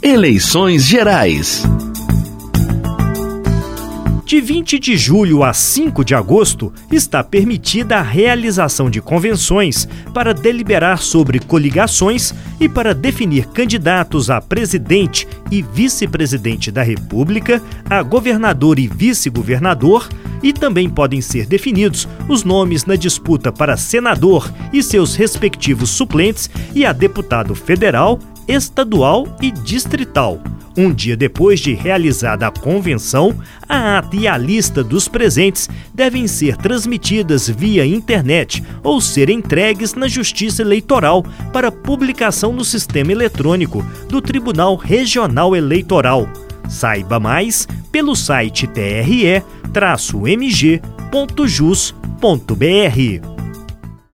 Eleições Gerais. De 20 de julho a 5 de agosto, está permitida a realização de convenções para deliberar sobre coligações e para definir candidatos a presidente e vice-presidente da República, a governador e vice-governador, e também podem ser definidos os nomes na disputa para senador e seus respectivos suplentes e a deputado federal, estadual e distrital. Um dia depois de realizada a convenção, a ata e a lista dos presentes devem ser transmitidas via internet ou ser entregues na Justiça Eleitoral para publicação no sistema eletrônico do Tribunal Regional Eleitoral. Saiba mais pelo site tre-mg.jus.br.